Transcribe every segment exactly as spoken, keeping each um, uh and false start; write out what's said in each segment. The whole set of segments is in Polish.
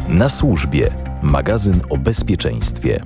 Na służbie. Magazyn o bezpieczeństwie.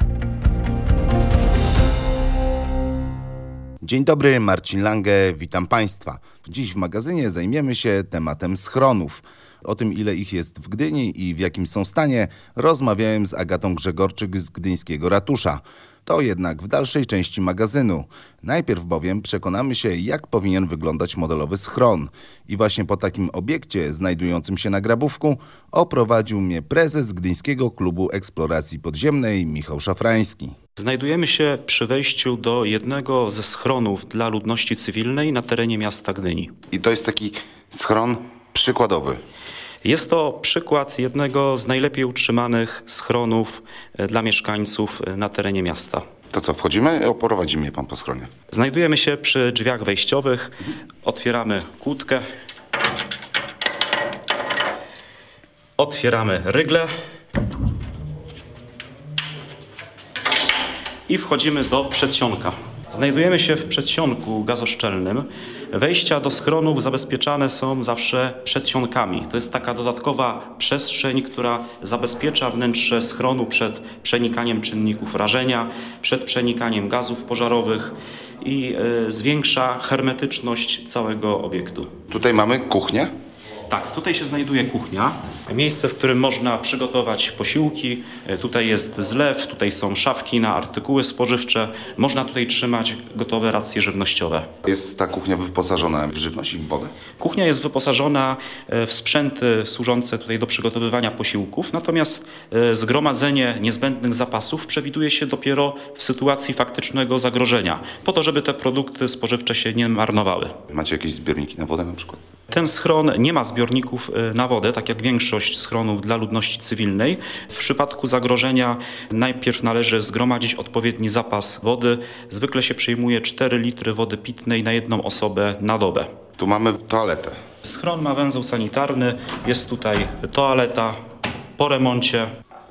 Dzień dobry, Marcin Lange, witam Państwa. Dziś w magazynie zajmiemy się tematem schronów. O tym, ile ich jest w Gdyni i w jakim są stanie, rozmawiałem z Agatą Grzegorczyk z gdyńskiego ratusza. To jednak w dalszej części magazynu. Najpierw bowiem przekonamy się, jak powinien wyglądać modelowy schron. I właśnie po takim obiekcie, znajdującym się na Grabówku, oprowadził mnie prezes Gdyńskiego Klubu Eksploracji Podziemnej Michał Szafrański. Znajdujemy się przy wejściu do jednego ze schronów dla ludności cywilnej na terenie miasta Gdyni. I to jest taki schron przykładowy. Jest to przykład jednego z najlepiej utrzymanych schronów dla mieszkańców na terenie miasta. To co, wchodzimy? Oprowadzi mnie pan po schronie. Znajdujemy się przy drzwiach wejściowych. Otwieramy kłódkę. Otwieramy rygle. I wchodzimy do przedsionka. Znajdujemy się w przedsionku gazoszczelnym. Wejścia do schronów zabezpieczane są zawsze przedsionkami. To jest taka dodatkowa przestrzeń, która zabezpiecza wnętrze schronu przed przenikaniem czynników rażenia, przed przenikaniem gazów pożarowych i y, zwiększa hermetyczność całego obiektu. Tutaj mamy kuchnię. Tak, tutaj się znajduje kuchnia, miejsce, w którym można przygotować posiłki. Tutaj jest zlew, tutaj są szafki na artykuły spożywcze. Można tutaj trzymać gotowe racje żywnościowe. Jest ta kuchnia wyposażona w żywność i w wodę? Kuchnia jest wyposażona w sprzęty służące tutaj do przygotowywania posiłków, natomiast zgromadzenie niezbędnych zapasów przewiduje się dopiero w sytuacji faktycznego zagrożenia, po to, żeby te produkty spożywcze się nie marnowały. Macie jakieś zbiorniki na wodę na przykład? Ten schron nie ma zbiorników na wodę, tak jak większość schronów dla ludności cywilnej. W przypadku zagrożenia najpierw należy zgromadzić odpowiedni zapas wody. Zwykle się przyjmuje cztery litry wody pitnej na jedną osobę na dobę. Tu mamy toaletę. Schron ma węzeł sanitarny, jest tutaj toaleta po remoncie.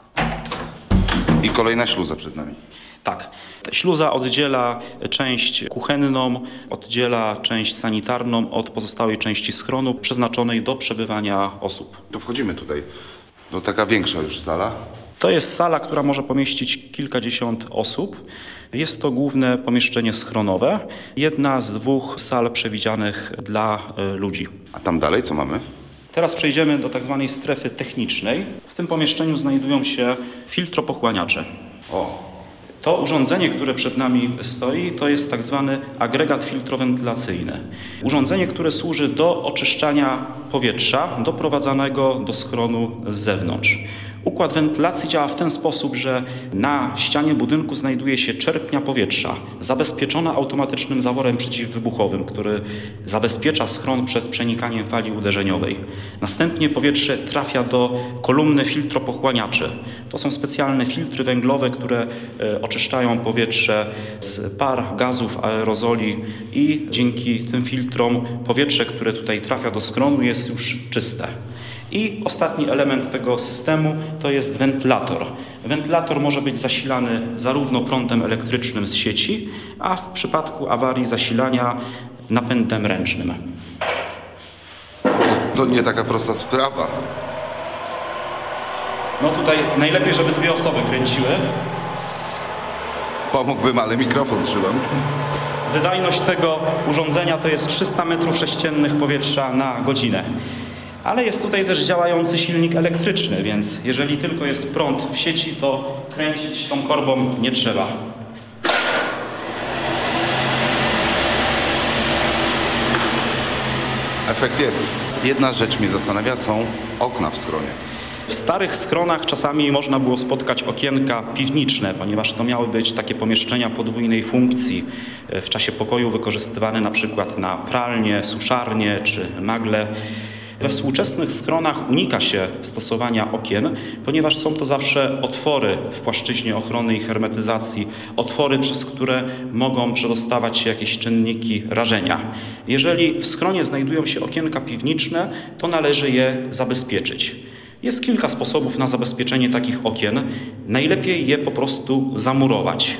I kolejna śluza przed nami. Tak. Śluza oddziela część kuchenną, oddziela część sanitarną od pozostałej części schronu przeznaczonej do przebywania osób. To wchodzimy tutaj. To taka większa już sala. To jest sala, która może pomieścić kilkadziesiąt osób. Jest to główne pomieszczenie schronowe. Jedna z dwóch sal przewidzianych dla y, ludzi. A tam dalej co mamy? Teraz przejdziemy do tak zwanej strefy technicznej. W tym pomieszczeniu znajdują się filtropochłaniacze. O. To urządzenie, które przed nami stoi, to jest tak zwany agregat filtrowentylacyjny. Urządzenie, które służy do oczyszczania powietrza doprowadzanego do schronu z zewnątrz. Układ wentylacji działa w ten sposób, że na ścianie budynku znajduje się czerpnia powietrza, zabezpieczona automatycznym zaworem przeciwwybuchowym, który zabezpiecza schron przed przenikaniem fali uderzeniowej. Następnie powietrze trafia do kolumny filtropochłaniaczy. To są specjalne filtry węglowe, które oczyszczają powietrze z par, gazów, aerozoli i dzięki tym filtrom powietrze, które tutaj trafia do schronu, jest już czyste. I ostatni element tego systemu to jest wentylator. Wentylator może być zasilany zarówno prądem elektrycznym z sieci, a w przypadku awarii zasilania napędem ręcznym. To nie taka prosta sprawa. No tutaj najlepiej, żeby dwie osoby kręciły. Pomógłbym, ale mikrofon trzymam. Wydajność tego urządzenia to jest trzysta metrów sześciennych powietrza na godzinę. Ale jest tutaj też działający silnik elektryczny, więc jeżeli tylko jest prąd w sieci, to kręcić tą korbą nie trzeba. Efekt jest. Jedna rzecz mnie zastanawia, są okna w schronie. W starych schronach czasami można było spotkać okienka piwniczne, ponieważ to miały być takie pomieszczenia podwójnej funkcji. W czasie pokoju wykorzystywane na przykład na pralnię, suszarnię czy magle. We współczesnych schronach unika się stosowania okien, ponieważ są to zawsze otwory w płaszczyźnie ochrony i hermetyzacji, otwory, przez które mogą przedostawać się jakieś czynniki rażenia. Jeżeli w schronie znajdują się okienka piwniczne, to należy je zabezpieczyć. Jest kilka sposobów na zabezpieczenie takich okien. Najlepiej je po prostu zamurować.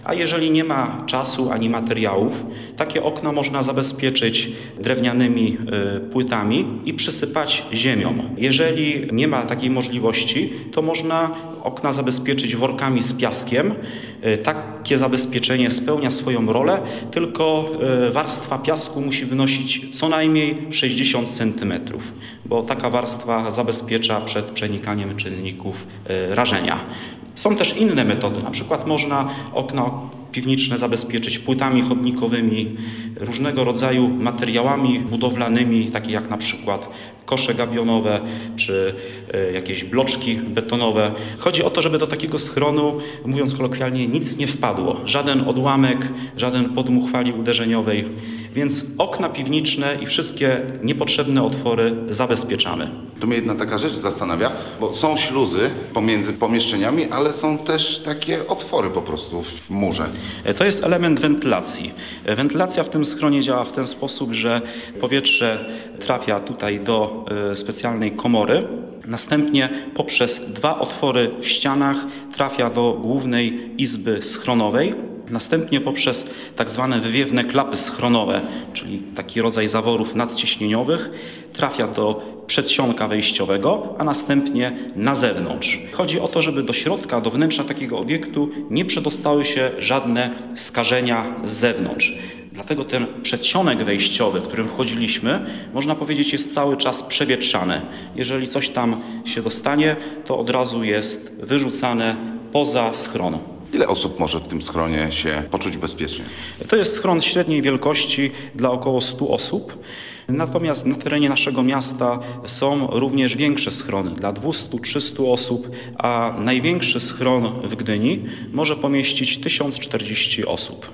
A jeżeli nie ma czasu ani materiałów, takie okna można zabezpieczyć drewnianymi y, płytami i przysypać ziemią. Jeżeli nie ma takiej możliwości, to można okna zabezpieczyć workami z piaskiem. Y, takie zabezpieczenie spełnia swoją rolę, tylko y, warstwa piasku musi wynosić co najmniej sześćdziesiąt centymetrów, bo taka warstwa zabezpiecza przed przenikaniem czynników y, rażenia. Są też inne metody, na przykład można okna piwniczne zabezpieczyć płytami chodnikowymi, różnego rodzaju materiałami budowlanymi, takie jak na przykład kosze gabionowe czy y, jakieś bloczki betonowe. Chodzi o to, żeby do takiego schronu, mówiąc kolokwialnie, nic nie wpadło. Żaden odłamek, żaden podmuch fali uderzeniowej. Więc okna piwniczne i wszystkie niepotrzebne otwory zabezpieczamy. Tu mnie jedna taka rzecz zastanawia, bo są śluzy pomiędzy pomieszczeniami, ale są też takie otwory po prostu w murze. To jest element wentylacji. Wentylacja w tym schronie działa w ten sposób, że powietrze trafia tutaj do specjalnej komory. Następnie poprzez dwa otwory w ścianach trafia do głównej izby schronowej. Następnie poprzez tak zwane wywiewne klapy schronowe, czyli taki rodzaj zaworów nadciśnieniowych, trafia do przedsionka wejściowego, a następnie na zewnątrz. Chodzi o to, żeby do środka, do wnętrza takiego obiektu nie przedostały się żadne skażenia z zewnątrz. Dlatego ten przedsionek wejściowy, w którym wchodziliśmy, można powiedzieć, jest cały czas przewietrzany. Jeżeli coś tam się dostanie, to od razu jest wyrzucane poza schron. Ile osób może w tym schronie się poczuć bezpiecznie? To jest schron średniej wielkości dla około stu osób. Natomiast na terenie naszego miasta są również większe schrony dla dwustu do trzystu osób, a największy schron w Gdyni może pomieścić tysiąc czterdzieści osób.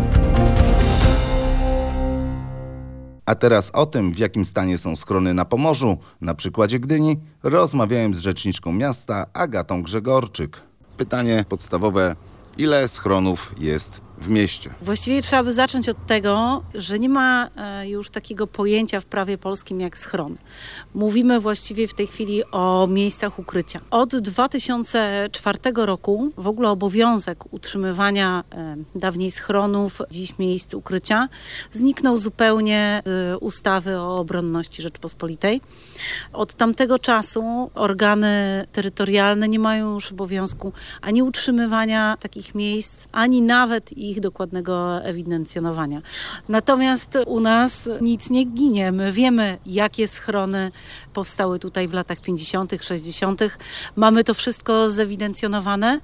A teraz o tym, w jakim stanie są schrony na Pomorzu, na przykładzie Gdyni, rozmawiałem z rzeczniczką miasta Agatą Grzegorczyk. Pytanie podstawowe, ile schronów jest w mieście? Właściwie trzeba by zacząć od tego, że nie ma już takiego pojęcia w prawie polskim jak schron. Mówimy właściwie w tej chwili o miejscach ukrycia. Od dwa tysiące czwartego roku w ogóle obowiązek utrzymywania dawniej schronów, dziś miejsc ukrycia, zniknął zupełnie z ustawy o obronności Rzeczpospolitej. Od tamtego czasu organy terytorialne nie mają już obowiązku ani utrzymywania takich miejsc, ani nawet ich dokładnego ewidencjonowania. Natomiast u nas nic nie ginie. My wiemy, jakie schrony powstały tutaj w latach pięćdziesiątych, sześćdziesiątych. Mamy to wszystko zewidencjonowane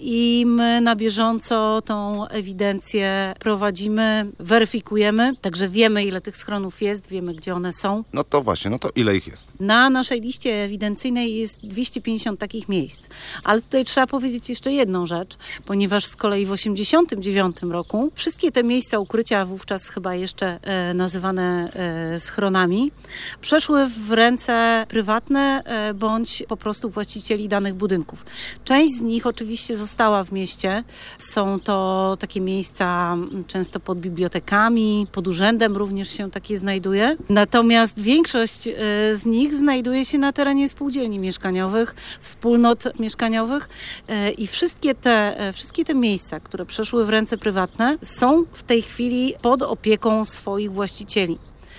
i my na bieżąco tą ewidencję prowadzimy, weryfikujemy, także wiemy, ile tych schronów jest, wiemy, gdzie one są. No to właśnie, no to ile ich jest? Na naszej liście ewidencyjnej jest dwieście pięćdziesiąt takich miejsc. Ale tutaj trzeba powiedzieć jeszcze jedną rzecz, ponieważ z kolei w osiemdziesiątym dziewiątym roku wszystkie te miejsca ukrycia, wówczas chyba jeszcze e, nazywane e, schronami, przeszły w ręce prywatne e, bądź po prostu właścicieli danych budynków. Część z nich oczywiście została w mieście. Są to takie miejsca często pod bibliotekami, pod urzędem również się takie znajduje. Natomiast większość e, z nich znajduje się na terenie spółdzielni mieszkaniowych, wspólnot mieszkaniowych e, i wszystkie te, e, wszystkie te miejsca, które przeszły w ręce prywatne, są w tej chwili pod opieką swoich właścicieli,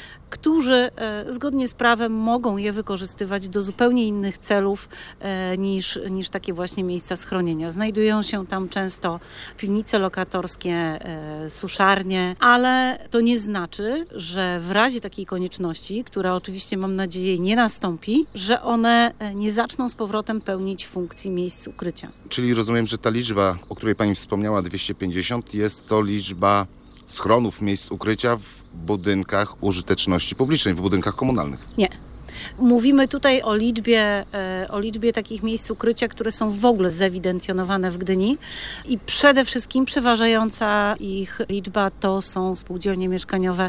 którzy e, zgodnie z prawem mogą je wykorzystywać do zupełnie innych celów e, niż, niż takie właśnie miejsca schronienia. Znajdują się tam często piwnice lokatorskie, e, suszarnie, ale to nie znaczy, że w razie takiej konieczności, która oczywiście mam nadzieję nie nastąpi, że one nie zaczną z powrotem pełnić funkcji miejsc ukrycia. Czyli rozumiem, że ta liczba, o której pani wspomniała, dwieście pięćdziesiąt, jest to liczba schronów, miejsc ukrycia w budynkach użyteczności publicznej, w budynkach komunalnych. Nie. Mówimy tutaj o liczbie, o liczbie takich miejsc ukrycia, które są w ogóle zewidencjonowane w Gdyni i przede wszystkim przeważająca ich liczba to są spółdzielnie mieszkaniowe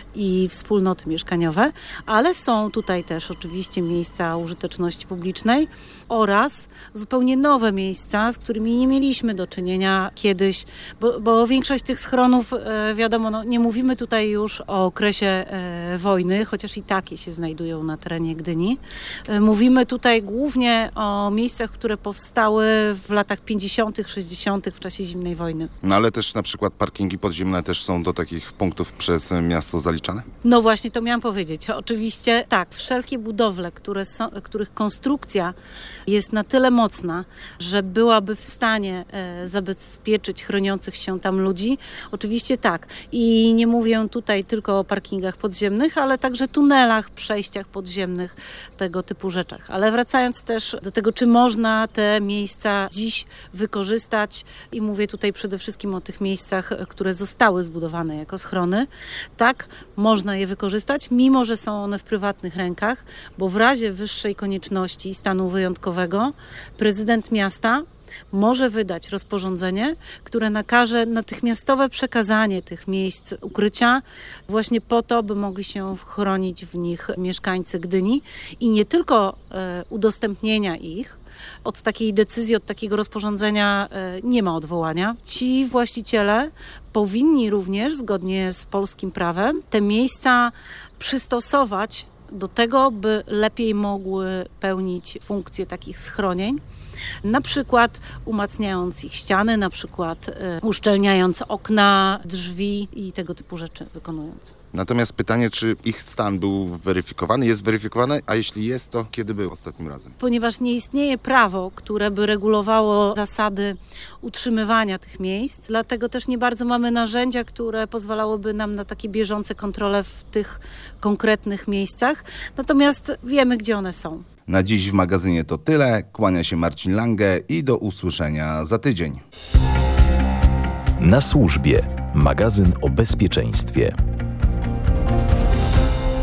i wspólnoty mieszkaniowe, ale są tutaj też oczywiście miejsca użyteczności publicznej oraz zupełnie nowe miejsca, z którymi nie mieliśmy do czynienia kiedyś, bo, bo większość tych schronów, wiadomo, no, nie mówimy tutaj już o okresie e, wojny, chociaż i takie się znajdują na terenie terenie Gdyni. Mówimy tutaj głównie o miejscach, które powstały w latach pięćdziesiątych, sześćdziesiątych w czasie zimnej wojny. No ale też na przykład parkingi podziemne też są do takich punktów przez miasto zaliczane? No właśnie, to miałam powiedzieć. Oczywiście tak, wszelkie budowle, które są, których konstrukcja jest na tyle mocna, że byłaby w stanie e, zabezpieczyć chroniących się tam ludzi, oczywiście tak. I nie mówię tutaj tylko o parkingach podziemnych, ale także tunelach, przejściach podziemnych, tego typu rzeczach. Ale wracając też do tego, czy można te miejsca dziś wykorzystać i mówię tutaj przede wszystkim o tych miejscach, które zostały zbudowane jako schrony. Tak, można je wykorzystać, mimo że są one w prywatnych rękach, bo w razie wyższej konieczności stanu wyjątkowego prezydent miasta może wydać rozporządzenie, które nakaże natychmiastowe przekazanie tych miejsc ukrycia właśnie po to, by mogli się chronić w nich mieszkańcy Gdyni i nie tylko e, udostępnienia ich. Od takiej decyzji, od takiego rozporządzenia e, nie ma odwołania. Ci właściciele powinni również, zgodnie z polskim prawem, te miejsca przystosować do tego, by lepiej mogły pełnić funkcję takich schronień. Na przykład umacniając ich ściany, na przykład y, uszczelniając okna, drzwi i tego typu rzeczy wykonując. Natomiast pytanie, czy ich stan był weryfikowany, jest weryfikowany, a jeśli jest, to kiedy był ostatnim razem? Ponieważ nie istnieje prawo, które by regulowało zasady utrzymywania tych miejsc, dlatego też nie bardzo mamy narzędzia, które pozwalałyby nam na takie bieżące kontrole w tych konkretnych miejscach. Natomiast wiemy, gdzie one są. Na dziś w magazynie to tyle. Kłania się Marcin Lange i do usłyszenia za tydzień. Na służbie. Magazyn o bezpieczeństwie.